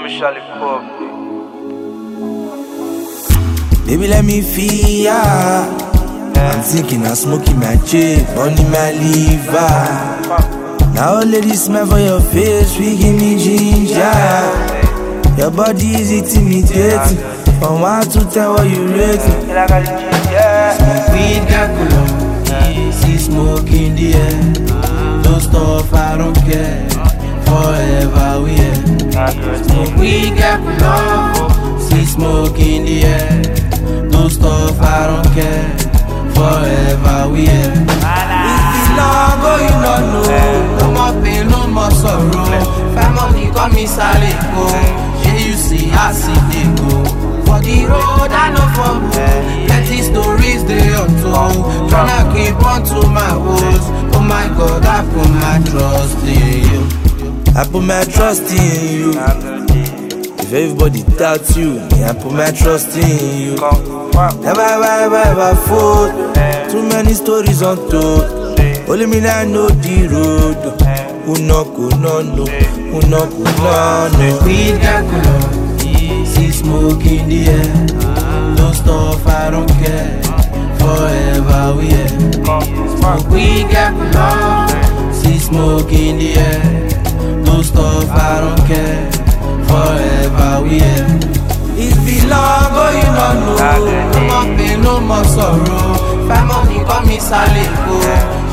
me Charlie Pop. Baby, let me feel ya. I'm thinking of smoking my chip, burning my liver. Now all ladies smell for your face, we give me ginger. Your body is intimidating. From 1 to 10, what you rate me? Smoke weed, got color. See smoke in the air. No stuff, I don't care. Forever we here. Smoke weed, got color. See smoke in the air. No stuff, I don't care. Forever we here. It's long, oh, you don't know. No more pain, no more sorrow. Family call me Saleko. Yeah, you see, I see they go. For the road, I know for me. Petty stories, they untold. Tryna keep on to my woes. Oh my God, I put my trust in you. I put my trust in you. If everybody doubts you, I put my trust in you. Never fool. Too many stories untold. Only me that know the road. Who knock, who no, who knock, who no. Weed got color. See smoke in the air. No stuff, I don't care. Forever we here. Smoke weed got color. See smoke in the air. No stuff, I don't care. Forever we here. It's been long, oh, you don't know. No more pain, no more sorrow. Family call me Saleko.